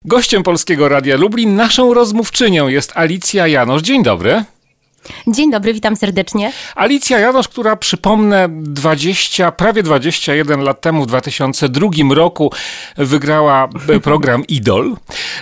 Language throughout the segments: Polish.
Gościem Polskiego Radia Lublin, naszą rozmówczynią jest Alicja Janosz. Dzień dobry. Dzień dobry, witam serdecznie. Alicja Janosz, która przypomnę prawie 21 lat temu, w 2002 roku wygrała program Idol.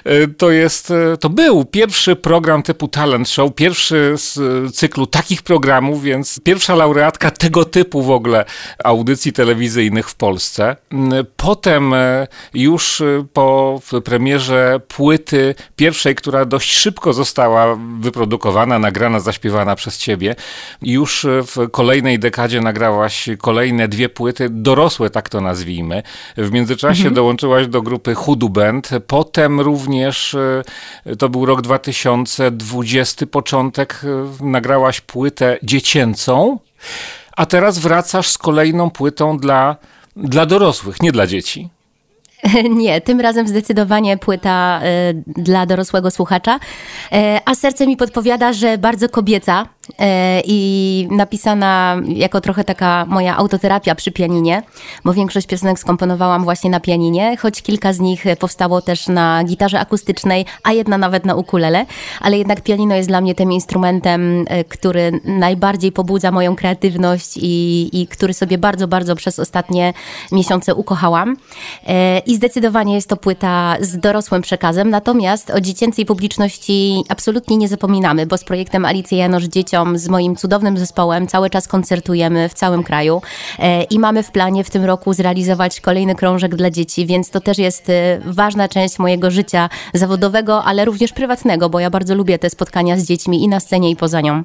To był pierwszy program typu talent show, pierwszy z cyklu takich programów, więc pierwsza laureatka tego typu w ogóle audycji telewizyjnych w Polsce. Potem już po premierze płyty pierwszej, która dość szybko została wyprodukowana, nagrana, zaśpiewana przez ciebie. Już w kolejnej dekadzie nagrałaś kolejne 2 płyty, dorosłe, tak to nazwijmy. W międzyczasie dołączyłaś do grupy Hudu Band. Potem również, to był rok 2020, początek, nagrałaś płytę dziecięcą, a teraz wracasz z kolejną płytą dla dorosłych, nie dla dzieci. Nie, tym razem zdecydowanie płyta dla dorosłego słuchacza, a serce mi podpowiada, że bardzo kobieca i napisana jako trochę taka moja autoterapia przy pianinie, bo większość piosenek skomponowałam właśnie na pianinie, choć kilka z nich powstało też na gitarze akustycznej, a jedna nawet na ukulele, ale jednak pianino jest dla mnie tym instrumentem, który najbardziej pobudza moją kreatywność i który sobie bardzo, bardzo przez ostatnie miesiące ukochałam. I zdecydowanie jest to płyta z dorosłym przekazem, natomiast o dziecięcej publiczności absolutnie nie zapominamy, bo z projektem Alicja Janosz Dzieciom, z moim cudownym zespołem, cały czas koncertujemy w całym kraju i mamy w planie w tym roku zrealizować kolejny krążek dla dzieci, więc to też jest ważna część mojego życia zawodowego, ale również prywatnego, bo ja bardzo lubię te spotkania z dziećmi i na scenie, i poza nią.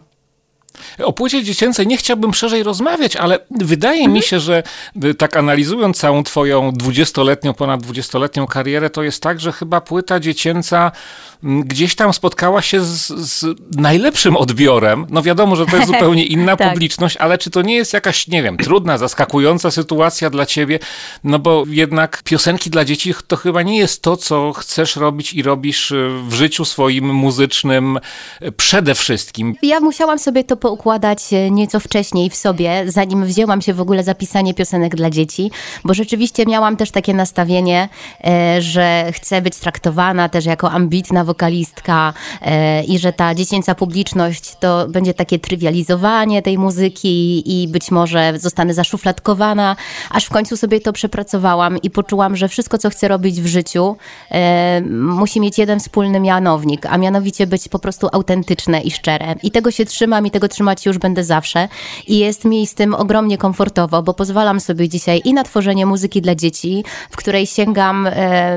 O płycie dziecięcej nie chciałbym szerzej rozmawiać, ale wydaje mi się, że tak analizując całą twoją ponad 20-letnią karierę, to jest tak, że chyba płyta dziecięca gdzieś tam spotkała się z najlepszym odbiorem. No wiadomo, że to jest zupełnie inna tak. publiczność, ale czy to nie jest jakaś, nie wiem, trudna, zaskakująca sytuacja dla ciebie? No bo jednak piosenki dla dzieci to chyba nie jest to, co chcesz robić i robisz w życiu swoim muzycznym przede wszystkim. Ja musiałam sobie to poukładać nieco wcześniej w sobie, zanim wzięłam się w ogóle za pisanie piosenek dla dzieci, bo rzeczywiście miałam też takie nastawienie, że chcę być traktowana też jako ambitna wokalistka i że ta dziecięca publiczność to będzie takie trywializowanie tej muzyki i być może zostanę zaszufladkowana, aż w końcu sobie to przepracowałam i poczułam, że wszystko, co chcę robić w życiu, musi mieć jeden wspólny mianownik, a mianowicie być po prostu autentyczne i szczere. I tego się trzymam i tego trzymać już będę zawsze. I jest mi z tym ogromnie komfortowo, bo pozwalam sobie dzisiaj i na tworzenie muzyki dla dzieci, w której sięgam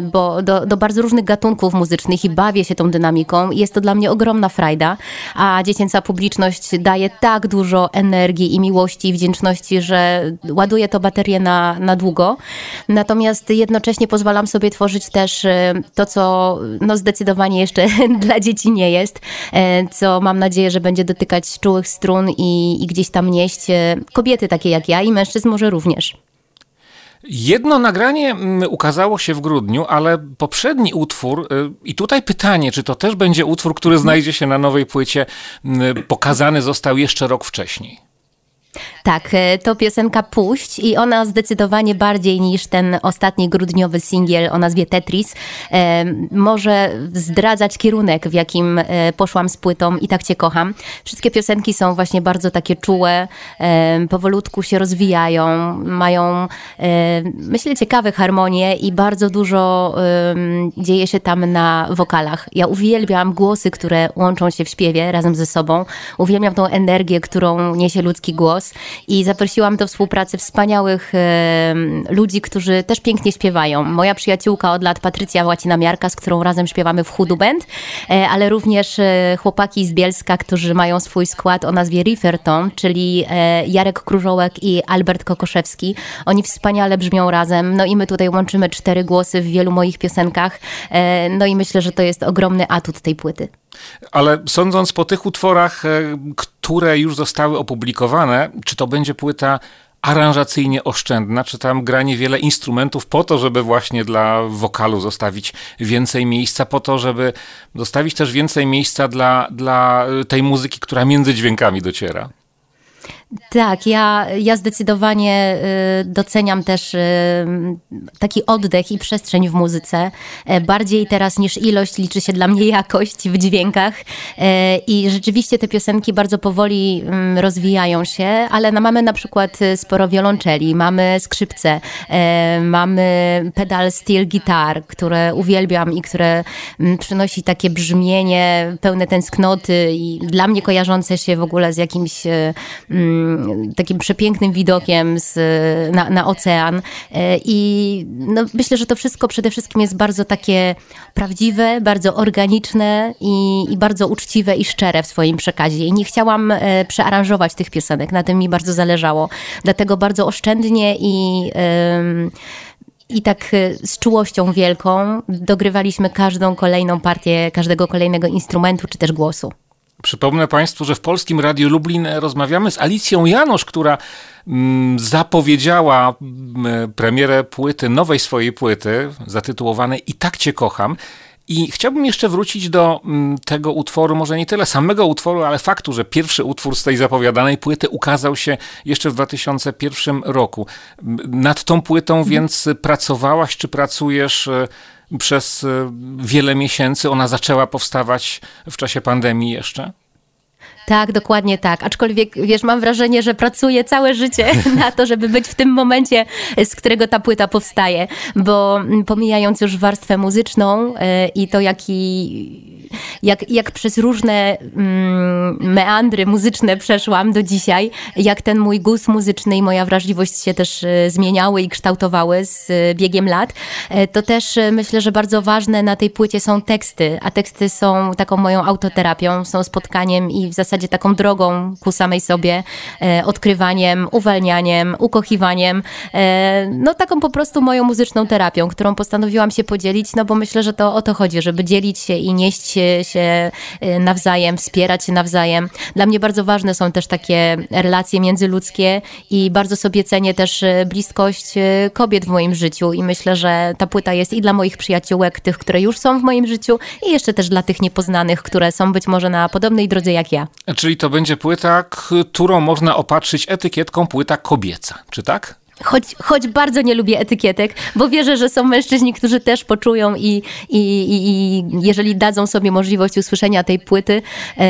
do bardzo różnych gatunków muzycznych i bawię się tą dynamiką. Jest to dla mnie ogromna frajda, a dziecięca publiczność daje tak dużo energii i miłości i wdzięczności, że ładuje to baterię na długo. Natomiast jednocześnie pozwalam sobie tworzyć też to, co zdecydowanie jeszcze dla dzieci nie jest, co mam nadzieję, że będzie dotykać czułych strun i gdzieś tam nieść kobiety takie jak ja i mężczyzn może również. Jedno nagranie ukazało się w grudniu, ale poprzedni utwór, i tutaj pytanie, czy to też będzie utwór, który znajdzie się na nowej płycie, pokazany został jeszcze rok wcześniej. Tak, to piosenka Puść i ona zdecydowanie bardziej niż ten ostatni grudniowy singiel o nazwie Tetris może zdradzać kierunek, w jakim poszłam z płytą I tak cię kocham. Wszystkie piosenki są właśnie bardzo takie czułe, powolutku się rozwijają, mają myślę ciekawe harmonie i bardzo dużo dzieje się tam na wokalach. Ja uwielbiam głosy, które łączą się w śpiewie razem ze sobą. Uwielbiam tą energię, którą niesie ludzki głos. I zaprosiłam do współpracy wspaniałych ludzi, którzy też pięknie śpiewają. Moja przyjaciółka od lat, Patrycja Łacina-Miarka, z którą razem śpiewamy w Hudu Band, ale również chłopaki z Bielska, którzy mają swój skład o nazwie Riferton, czyli Jarek Krużołek i Albert Kokoszewski. Oni wspaniale brzmią razem, no i my tutaj łączymy 4 głosy w wielu moich piosenkach, no i myślę, że to jest ogromny atut tej płyty. Ale sądząc po tych utworach, które już zostały opublikowane, czy to będzie płyta aranżacyjnie oszczędna, czy tam gra niewiele instrumentów po to, żeby właśnie dla wokalu zostawić więcej miejsca, po to, żeby zostawić też więcej miejsca dla tej muzyki, która między dźwiękami dociera? Tak, ja zdecydowanie doceniam też taki oddech i przestrzeń w muzyce. Bardziej teraz niż ilość liczy się dla mnie jakość w dźwiękach. I rzeczywiście te piosenki bardzo powoli rozwijają się, ale mamy na przykład sporo wiolonczeli, mamy skrzypce, mamy pedal steel guitar, które uwielbiam i które przynosi takie brzmienie pełne tęsknoty i dla mnie kojarzące się w ogóle z jakimś takim przepięknym widokiem na ocean. I no, myślę, że to wszystko przede wszystkim jest bardzo takie prawdziwe, bardzo organiczne i bardzo uczciwe i szczere w swoim przekazie. I nie chciałam przearanżować tych piosenek, na tym mi bardzo zależało. Dlatego bardzo oszczędnie i tak z czułością wielką dogrywaliśmy każdą kolejną partię, każdego kolejnego instrumentu czy też głosu. Przypomnę Państwu, że w Polskim Radiu Lublin rozmawiamy z Alicją Janosz, która zapowiedziała premierę nowej swojej płyty, zatytułowanej I tak cię kocham. I chciałbym jeszcze wrócić do tego utworu, może nie tyle samego utworu, ale faktu, że pierwszy utwór z tej zapowiadanej płyty ukazał się jeszcze w 2001 roku. Nad tą płytą więc pracowałaś, czy pracujesz przez wiele miesięcy? Ona zaczęła powstawać w czasie pandemii jeszcze? Tak, dokładnie tak. Aczkolwiek, wiesz, mam wrażenie, że pracuję całe życie na to, żeby być w tym momencie, z którego ta płyta powstaje. Bo pomijając już warstwę muzyczną i to, jak przez różne meandry muzyczne przeszłam do dzisiaj, jak ten mój gust muzyczny i moja wrażliwość się też zmieniały i kształtowały z biegiem lat, to też myślę, że bardzo ważne na tej płycie są teksty, a teksty są taką moją autoterapią, są spotkaniem i w zasadzie taką drogą ku samej sobie, odkrywaniem, uwalnianiem, ukochiwaniem, no taką po prostu moją muzyczną terapią, którą postanowiłam się podzielić, no bo myślę, że to o to chodzi, żeby dzielić się i nieść się nawzajem, wspierać się nawzajem. Dla mnie bardzo ważne są też takie relacje międzyludzkie i bardzo sobie cenię też bliskość kobiet w moim życiu i myślę, że ta płyta jest i dla moich przyjaciółek, tych, które już są w moim życiu i jeszcze też dla tych niepoznanych, które są być może na podobnej drodze jak ja. Czyli to będzie płyta, którą można opatrzyć etykietką płyta kobieca, czy tak? Choć bardzo nie lubię etykietek, bo wierzę, że są mężczyźni, którzy też poczują i jeżeli dadzą sobie możliwość usłyszenia tej płyty,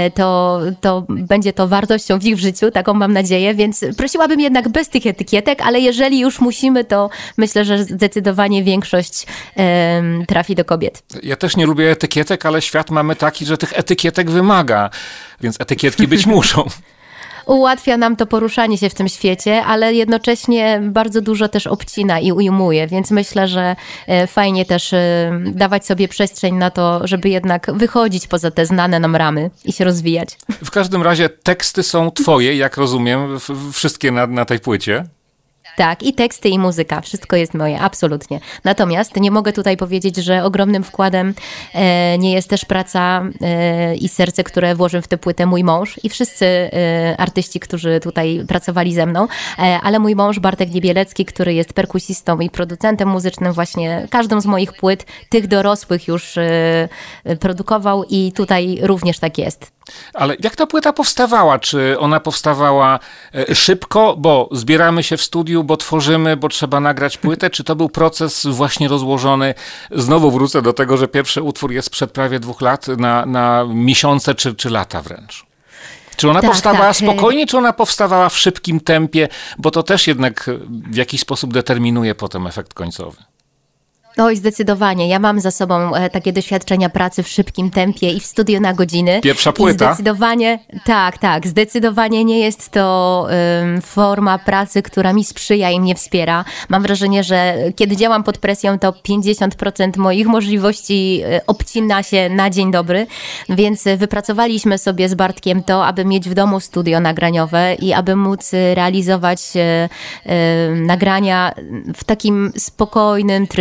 to będzie to wartością w ich życiu, taką mam nadzieję, więc prosiłabym jednak bez tych etykietek, ale jeżeli już musimy, to myślę, że zdecydowanie większość trafi do kobiet. Ja też nie lubię etykietek, ale świat mamy taki, że tych etykietek wymaga, więc etykietki być muszą. Ułatwia nam to poruszanie się w tym świecie, ale jednocześnie bardzo dużo też obcina i ujmuje, więc myślę, że fajnie też dawać sobie przestrzeń na to, żeby jednak wychodzić poza te znane nam ramy i się rozwijać. W każdym razie teksty są twoje, jak rozumiem, wszystkie na tej płycie. Tak, i teksty, i muzyka. Wszystko jest moje, absolutnie. Natomiast nie mogę tutaj powiedzieć, że ogromnym wkładem nie jest też praca i serce, które włożył w tę płytę mój mąż i wszyscy artyści, którzy tutaj pracowali ze mną, ale mój mąż Bartek Niebielecki, który jest perkusistą i producentem muzycznym, właśnie każdą z moich płyt, tych dorosłych już produkował i tutaj również tak jest. Ale jak ta płyta powstawała? Czy ona powstawała szybko, bo zbieramy się w studiu, bo tworzymy, bo trzeba nagrać płytę? Czy to był proces właśnie rozłożony? Znowu wrócę do tego, że pierwszy utwór jest sprzed prawie 2 lat na miesiące czy lata wręcz. Czy ona powstawała spokojnie, czy ona powstawała w szybkim tempie? Bo to też jednak w jakiś sposób determinuje potem efekt końcowy. Oj, zdecydowanie. Ja mam za sobą takie doświadczenia pracy w szybkim tempie i w studiu na godziny. Pierwsza płyta? I zdecydowanie, tak. Zdecydowanie nie jest to forma pracy, która mi sprzyja i mnie wspiera. Mam wrażenie, że kiedy działam pod presją, to 50% moich możliwości obcina się na dzień dobry. Więc wypracowaliśmy sobie z Bartkiem to, aby mieć w domu studio nagraniowe i aby móc realizować nagrania w takim spokojnym trybie,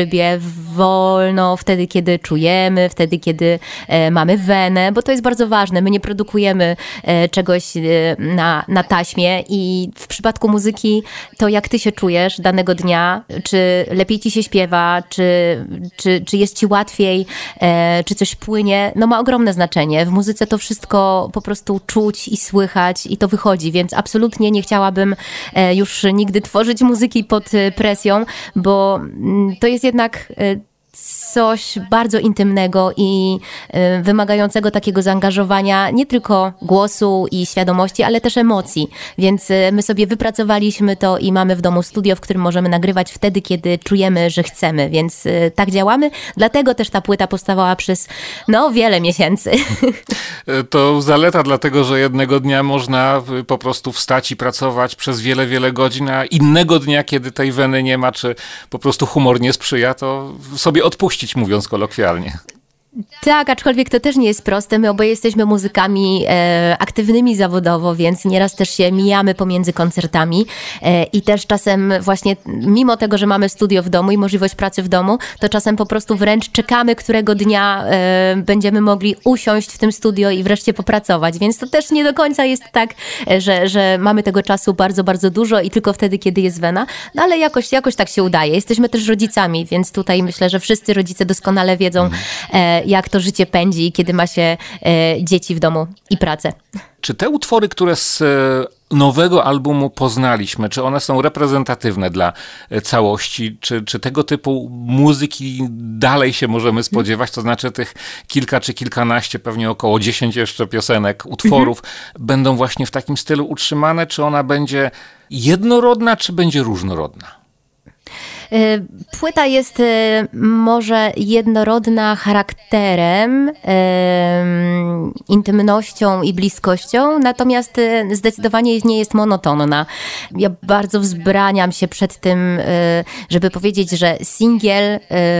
wolno, wtedy, kiedy czujemy, wtedy, kiedy mamy wenę, bo to jest bardzo ważne. My nie produkujemy czegoś na taśmie i w przypadku muzyki to jak ty się czujesz danego dnia, czy lepiej ci się śpiewa, czy jest ci łatwiej, czy coś płynie, no ma ogromne znaczenie. W muzyce to wszystko po prostu czuć i słychać i to wychodzi, więc absolutnie nie chciałabym już nigdy tworzyć muzyki pod presją, bo to jest jednak coś bardzo intymnego i wymagającego takiego zaangażowania nie tylko głosu i świadomości, ale też emocji. Więc my sobie wypracowaliśmy to i mamy w domu studio, w którym możemy nagrywać wtedy, kiedy czujemy, że chcemy. Więc tak działamy. Dlatego też ta płyta powstawała przez wiele miesięcy. To zaleta, dlatego że jednego dnia można po prostu wstać i pracować przez wiele, wiele godzin, a innego dnia, kiedy tej weny nie ma, czy po prostu humor nie sprzyja, to sobie odpuścić, mówiąc kolokwialnie. Tak, aczkolwiek to też nie jest proste. My oboje jesteśmy muzykami aktywnymi zawodowo, więc nieraz też się mijamy pomiędzy koncertami i też czasem właśnie mimo tego, że mamy studio w domu i możliwość pracy w domu, to czasem po prostu wręcz czekamy, którego dnia będziemy mogli usiąść w tym studio i wreszcie popracować. Więc to też nie do końca jest tak, że mamy tego czasu bardzo, bardzo dużo i tylko wtedy, kiedy jest wena, no ale jakoś tak się udaje. Jesteśmy też rodzicami, więc tutaj myślę, że wszyscy rodzice doskonale wiedzą, jak to życie pędzi, kiedy ma się dzieci w domu i pracę. Czy te utwory, które z nowego albumu poznaliśmy, czy one są reprezentatywne dla całości? Czy tego typu muzyki dalej się możemy spodziewać? To znaczy tych kilka czy kilkanaście, pewnie około 10 jeszcze piosenek, utworów będą właśnie w takim stylu utrzymane? Czy ona będzie jednorodna, czy będzie różnorodna? Płyta jest może jednorodna charakterem, intymnością i bliskością, natomiast zdecydowanie nie jest monotonna. Ja bardzo wzbraniam się przed tym, żeby powiedzieć, że singiel,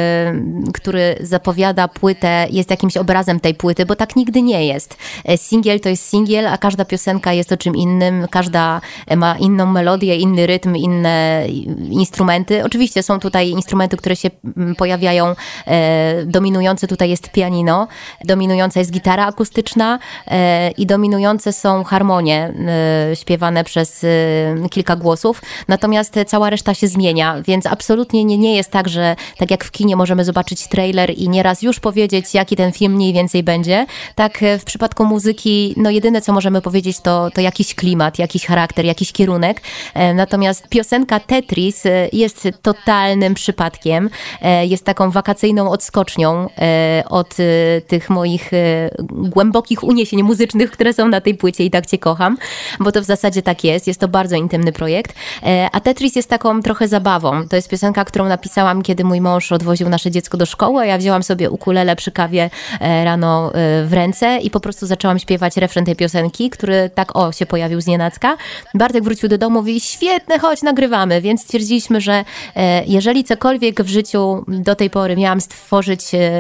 który zapowiada płytę, jest jakimś obrazem tej płyty, bo tak nigdy nie jest. Singiel to jest singiel, a każda piosenka jest o czym innym, każda ma inną melodię, inny rytm, inne instrumenty. Oczywiście są tutaj instrumenty, które się pojawiają. Dominujące tutaj jest pianino, dominująca jest gitara akustyczna i dominujące są harmonie śpiewane przez kilka głosów. Natomiast cała reszta się zmienia, więc absolutnie nie jest tak, że tak jak w kinie możemy zobaczyć trailer i nieraz już powiedzieć, jaki ten film mniej więcej będzie. Tak w przypadku muzyki, jedyne co możemy powiedzieć to jakiś klimat, jakiś charakter, jakiś kierunek. Natomiast piosenka Tetris jest totalnym przypadkiem. Jest taką wakacyjną odskocznią od tych moich głębokich uniesień muzycznych, które są na tej płycie i tak cię kocham, bo to w zasadzie tak jest. Jest to bardzo intymny projekt. A Tetris jest taką trochę zabawą. To jest piosenka, którą napisałam, kiedy mój mąż odwoził nasze dziecko do szkoły, a ja wzięłam sobie ukulele przy kawie rano w ręce i po prostu zaczęłam śpiewać refren tej piosenki, który tak się pojawił znienacka. Bartek wrócił do domu i mówi, świetne, chodź, nagrywamy. Więc stwierdziliśmy, że jeżeli cokolwiek w życiu do tej pory miałam stworzyć,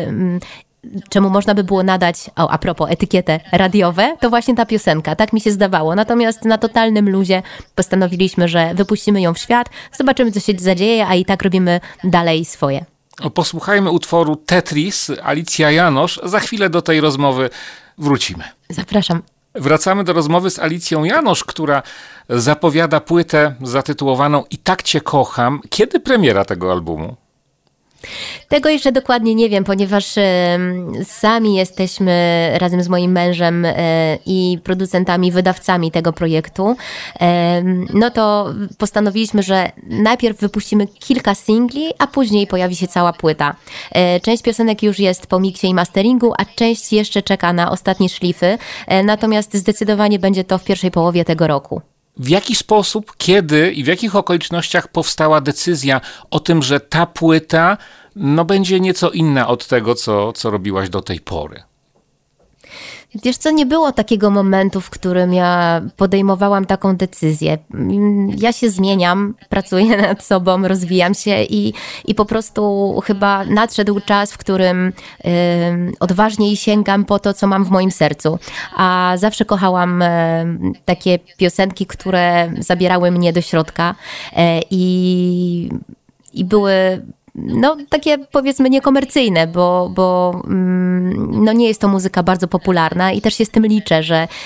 czemu można by było nadać, a propos, etykietę radiowe, to właśnie ta piosenka. Tak mi się zdawało. Natomiast na totalnym luzie postanowiliśmy, że wypuścimy ją w świat, zobaczymy, co się zadzieje, a i tak robimy dalej swoje. Posłuchajmy utworu Tetris, Alicja Janosz. Za chwilę do tej rozmowy wrócimy. Zapraszam. Wracamy do rozmowy z Alicją Janosz, która zapowiada płytę zatytułowaną I tak cię kocham. Kiedy premiera tego albumu? Tego jeszcze dokładnie nie wiem, ponieważ sami jesteśmy razem z moim mężem i producentami, wydawcami tego projektu. No to postanowiliśmy, że najpierw wypuścimy kilka singli, a później pojawi się cała płyta. Część piosenek już jest po miksie i masteringu, a część jeszcze czeka na ostatnie szlify. Natomiast zdecydowanie będzie to w pierwszej połowie tego roku. W jaki sposób, kiedy i w jakich okolicznościach powstała decyzja o tym, że ta płyta będzie nieco inna od tego, co robiłaś do tej pory? Wiesz co, nie było takiego momentu, w którym ja podejmowałam taką decyzję. Ja się zmieniam, pracuję nad sobą, rozwijam się i po prostu chyba nadszedł czas, w którym odważniej sięgam po to, co mam w moim sercu. A zawsze kochałam takie piosenki, które zabierały mnie do środka i były no takie powiedzmy niekomercyjne, bo no nie jest to muzyka bardzo popularna i też się z tym liczę,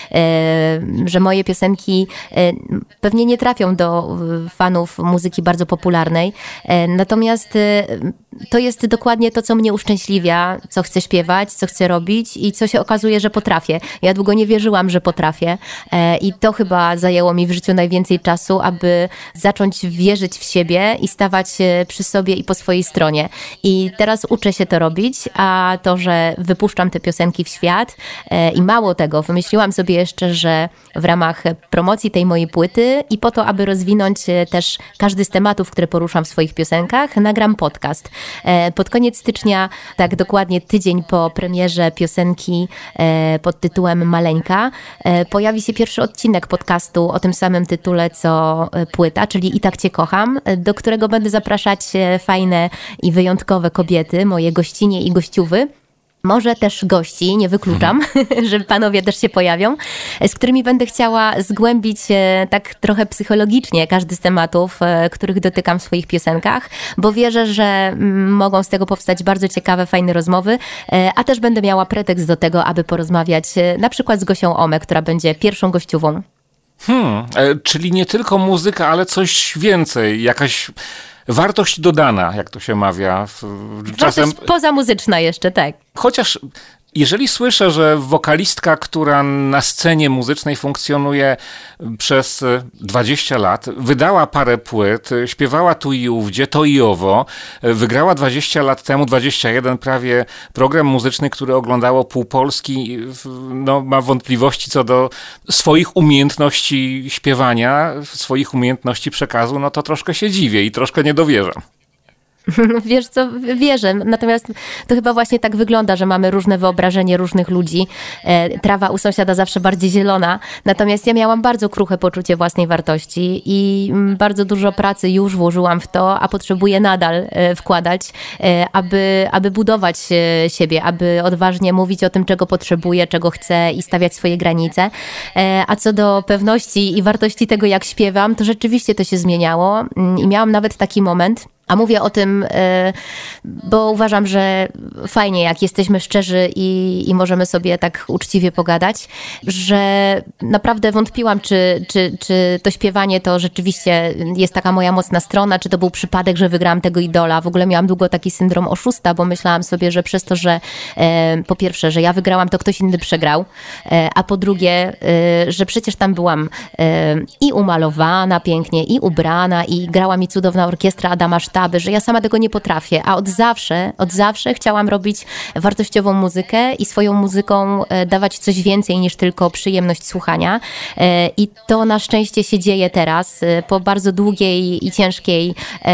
że moje piosenki pewnie nie trafią do fanów muzyki bardzo popularnej. Natomiast to jest dokładnie to, co mnie uszczęśliwia, co chcę śpiewać, co chcę robić i co się okazuje, że potrafię. Ja długo nie wierzyłam, że potrafię i to chyba zajęło mi w życiu najwięcej czasu, aby zacząć wierzyć w siebie i stawać przy sobie i po swojej stronie. I teraz uczę się to robić, a to, że wypuszczam te piosenki w świat i mało tego, wymyśliłam sobie jeszcze, że w ramach promocji tej mojej płyty i po to, aby rozwinąć też każdy z tematów, które poruszam w swoich piosenkach, nagram podcast. Pod koniec stycznia, tak dokładnie tydzień po premierze piosenki pod tytułem Maleńka, pojawi się pierwszy odcinek podcastu o tym samym tytule, co płyta, czyli I tak cię kocham, do którego będę zapraszać fajne i wyjątkowe kobiety, moje gościnie i gościuwy. Może też gości, nie wykluczam, że panowie też się pojawią, z którymi będę chciała zgłębić tak trochę psychologicznie każdy z tematów, których dotykam w swoich piosenkach, bo wierzę, że mogą z tego powstać bardzo ciekawe, fajne rozmowy, a też będę miała pretekst do tego, aby porozmawiać na przykład z Gosią Omę, która będzie pierwszą gościową. Czyli nie tylko muzyka, ale coś więcej, jakaś wartość dodana, jak to się mawia. Czasem wartość pozamuzyczna jeszcze, tak. Chociaż jeżeli słyszę, że wokalistka, która na scenie muzycznej funkcjonuje przez 20 lat, wydała parę płyt, śpiewała tu i ówdzie, to i owo, wygrała 20 lat temu, 21 prawie, program muzyczny, który oglądało pół Polski, no, ma wątpliwości co do swoich umiejętności śpiewania, swoich umiejętności przekazu, no to troszkę się dziwię i troszkę nie dowierzam. Wiesz co, wierzę, natomiast to chyba właśnie tak wygląda, że mamy różne wyobrażenie różnych ludzi. Trawa u sąsiada zawsze bardziej zielona, natomiast ja miałam bardzo kruche poczucie własnej wartości i bardzo dużo pracy już włożyłam w to, a potrzebuję nadal wkładać, aby budować siebie, aby odważnie mówić o tym, czego potrzebuję, czego chcę i stawiać swoje granice. A co do pewności i wartości tego, jak śpiewam, to rzeczywiście to się zmieniało i miałam nawet taki moment. A mówię o tym, bo uważam, że fajnie, jak jesteśmy szczerzy i możemy sobie tak uczciwie pogadać, że naprawdę wątpiłam, czy to śpiewanie to rzeczywiście jest taka moja mocna strona, czy to był przypadek, że wygrałam tego idola. W ogóle miałam długo taki syndrom oszusta, bo myślałam sobie, że przez to, że po pierwsze, że ja wygrałam, to ktoś inny przegrał, a po drugie, że przecież tam byłam i umalowana pięknie, i ubrana, i grała mi cudowna orkiestra Adama Sztaby, że ja sama tego nie potrafię, a od zawsze chciałam robić wartościową muzykę i swoją muzyką dawać coś więcej niż tylko przyjemność słuchania. I to na szczęście się dzieje teraz po bardzo długiej i ciężkiej,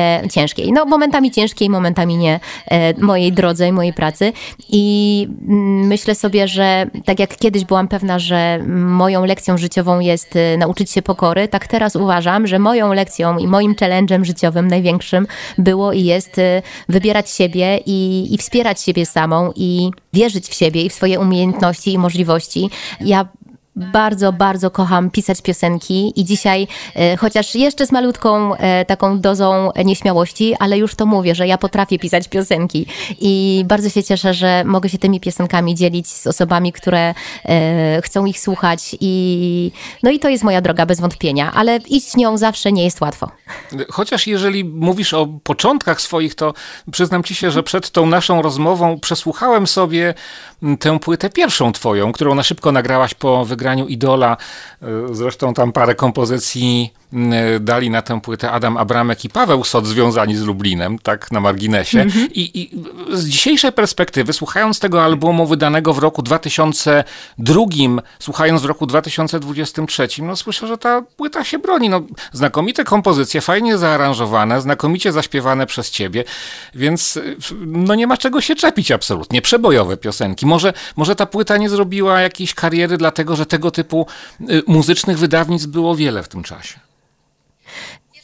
no momentami ciężkiej, momentami nie, mojej drodze i mojej pracy. I myślę sobie, że tak jak kiedyś byłam pewna, że moją lekcją życiową jest nauczyć się pokory, tak teraz uważam, że moją lekcją i moim challenge'em życiowym największym było i jest wybierać siebie i wspierać siebie samą i wierzyć w siebie i w swoje umiejętności i możliwości. Ja bardzo, bardzo kocham pisać piosenki i dzisiaj, chociaż jeszcze z malutką taką dozą nieśmiałości, ale już to mówię, że ja potrafię pisać piosenki i bardzo się cieszę, że mogę się tymi piosenkami dzielić z osobami, które chcą ich słuchać i to jest moja droga bez wątpienia, ale iść nią zawsze nie jest łatwo. Chociaż jeżeli mówisz o początkach swoich, to przyznam ci się, że przed tą naszą rozmową przesłuchałem sobie tę płytę pierwszą twoją, którą na szybko nagrałaś po wygraniu Idola. Zresztą tam parę kompozycji dali na tę płytę Adam Abramek i Paweł Sot związani z Lublinem, tak na marginesie. I z dzisiejszej perspektywy, słuchając tego albumu wydanego w roku 2002, słuchając w roku 2023, no słyszę, że ta płyta się broni. No, znakomite kompozycje, fajnie zaaranżowane, znakomicie zaśpiewane przez ciebie, więc no nie ma czego się czepić absolutnie. Przebojowe piosenki. Może ta płyta nie zrobiła jakiejś kariery, dlatego że tego typu muzycznych wydawnictw było wiele w tym czasie.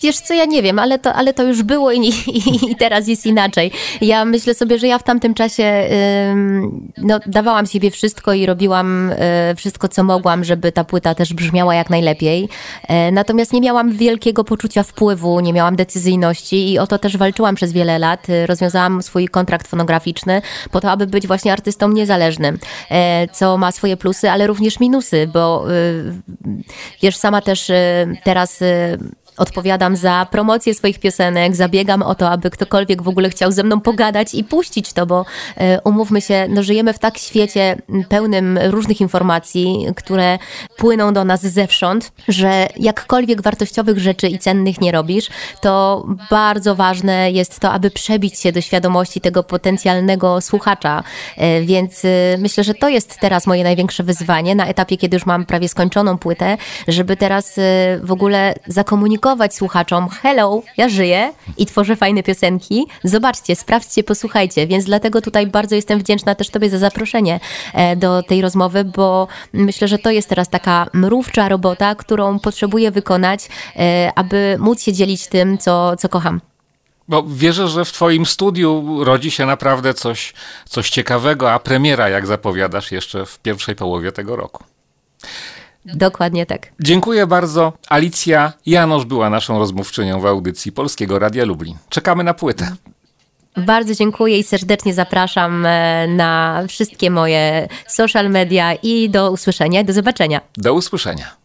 Wiesz co, ja nie wiem, ale to już było i teraz jest inaczej. Ja myślę sobie, że ja w tamtym czasie dawałam siebie wszystko i robiłam wszystko, co mogłam, żeby ta płyta też brzmiała jak najlepiej. Natomiast nie miałam wielkiego poczucia wpływu, nie miałam decyzyjności i o to też walczyłam przez wiele lat. Rozwiązałam swój kontrakt fonograficzny po to, aby być właśnie artystą niezależnym, co ma swoje plusy, ale również minusy, bo wiesz, sama też teraz odpowiadam za promocję swoich piosenek, zabiegam o to, aby ktokolwiek w ogóle chciał ze mną pogadać i puścić to, bo umówmy się, żyjemy w tak świecie pełnym różnych informacji, które płyną do nas zewsząd, że jakkolwiek wartościowych rzeczy i cennych nie robisz, to bardzo ważne jest to, aby przebić się do świadomości tego potencjalnego słuchacza. Więc myślę, że to jest teraz moje największe wyzwanie na etapie, kiedy już mam prawie skończoną płytę, żeby teraz w ogóle zakomunikować słuchaczom: hello, ja żyję i tworzę fajne piosenki. Zobaczcie, sprawdźcie, posłuchajcie. Więc dlatego tutaj bardzo jestem wdzięczna też Tobie za zaproszenie do tej rozmowy, bo myślę, że to jest teraz taka mrówcza robota, którą potrzebuję wykonać, aby móc się dzielić tym, co kocham. Bo wierzę, że w twoim studiu rodzi się naprawdę coś ciekawego, a premiera, jak zapowiadasz, jeszcze w pierwszej połowie tego roku. Dokładnie tak. Dziękuję bardzo. Alicja Janosz była naszą rozmówczynią w audycji Polskiego Radia Lublin. Czekamy na płytę. Bardzo dziękuję i serdecznie zapraszam na wszystkie moje social media i do usłyszenia, do zobaczenia. Do usłyszenia.